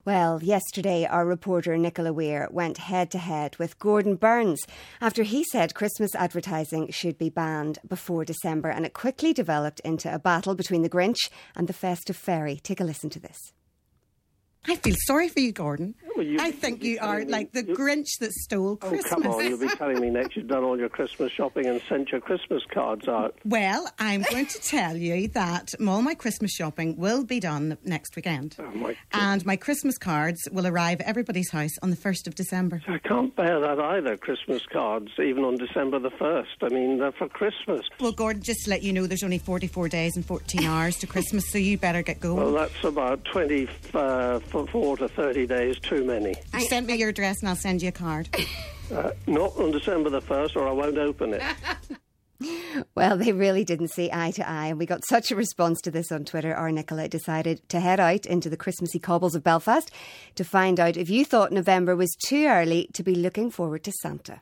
Well, yesterday our reporter Nicola Weir went head-to-head with Gordon Burns after he said Christmas advertising should be banned before December, and it quickly developed into a battle between the Grinch and the festive fairy. Take a listen to this. I feel sorry for you, Gordon. Well, I think you are like the Grinch that stole Christmas. Oh, come on, you'll be telling me next you've done all your Christmas shopping and sent your Christmas cards out. Well, I'm going to tell you that all my Christmas shopping will be done next weekend. Oh, and my Christmas cards will arrive at everybody's house on the 1st of December. I can't bear that either, Christmas cards, even on December the 1st. I mean, they're for Christmas. Well, Gordon, just to let you know, there's only 44 days and 14 hours to Christmas, so you better get going. Well, that's about 24 to 30 days too many. You send me your address and I'll send you a card. Not on December the 1st or I won't open it. Well, they really didn't see eye to eye, and we got such a response to this on Twitter. Our Nicola decided to head out into the Christmassy cobbles of Belfast to find out if you thought November was too early to be looking forward to Santa.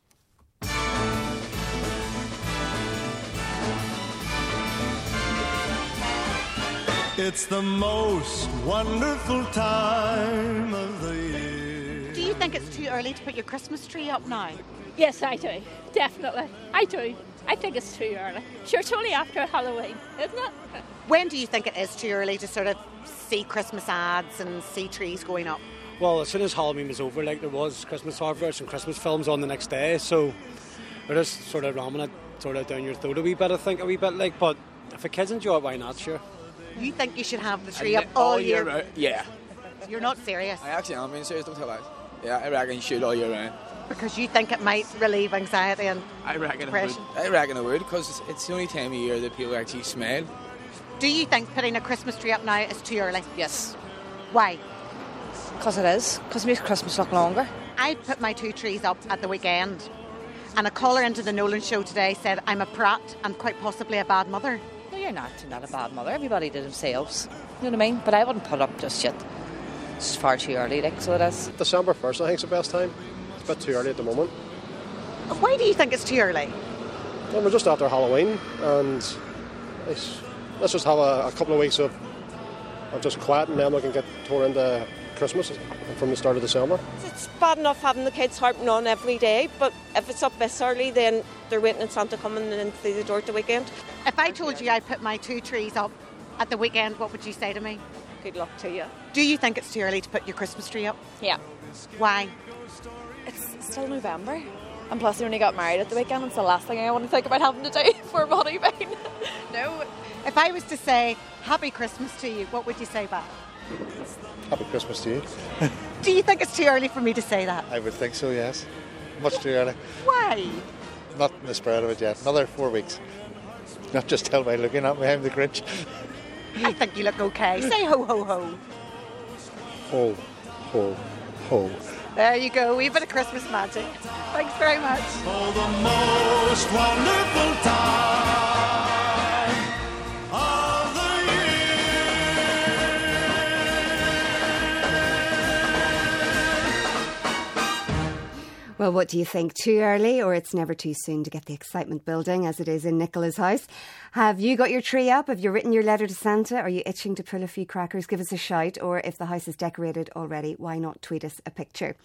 It's the most wonderful time of the year. Do you think it's too early to put your Christmas tree up now? Yes, I do. Definitely. I do. I think it's too early. Sure, it's only after Halloween, isn't it? When do you think it is too early to sort of see Christmas ads and see trees going up? Well, as soon as Halloween was over, like there was Christmas adverts and Christmas films on the next day, so they're just sort of ramming it sort of down your throat a wee bit, I think, a wee bit like, but if the kids enjoy it, why not, sure. You think you should have the tree up all year round? Yeah. You're not serious? I actually am being serious, don't tell lies. Yeah, I reckon you should all year round. Because you think it might relieve anxiety and depression? I reckon it would, because it's the only time of year that people actually smile. Do you think putting a Christmas tree up now is too early? Yes. Why? Because it is. Because it makes Christmas look longer. I put my 2 trees up at the weekend, and a caller into the Nolan show today said I'm a prat and quite possibly a bad mother. No, you're not a bad mother. Everybody did themselves. You know what I mean? But I wouldn't put it up just yet. It's far too early, like, so it is. December 1st, I think, is the best time. It's a bit too early at the moment. Why do you think it's too early? Well, we're just after Halloween, and let's just have a couple of weeks of just quiet, and then we can get tore into Christmas from the start of December. It's bad enough having the kids harping on every day, but if it's up this early, then they're waiting on Santa coming in through the door at the weekend. If I told you I put my 2 trees up at the weekend, what would you say to me? Good luck to you. Do you think it's too early to put your Christmas tree up? Yeah. Why? It's still November, and plus I only got married at the weekend. It's the last thing I want to think about having to do for money pain. No. If I was to say Happy Christmas to you, what would you say back? Happy Christmas to you. Do you think it's too early for me to say that? I would think so, yes. Much too early. Why? Not in the spirit of it yet. Another 4 weeks. Not just tell by looking at me, I'm the Grinch. I think you look okay. Say ho, ho, ho. Ho, ho, ho. There you go. Wee bit of Christmas magic. Thanks very much. Oh, the most wonderful time of the year. Well, what do you think? Too early, or it's never too soon to get the excitement building as it is in Nicola's house? Have you got your tree up? Have you written your letter to Santa? Are you itching to pull a few crackers? Give us a shout. Or if the house is decorated already, why not tweet us a picture?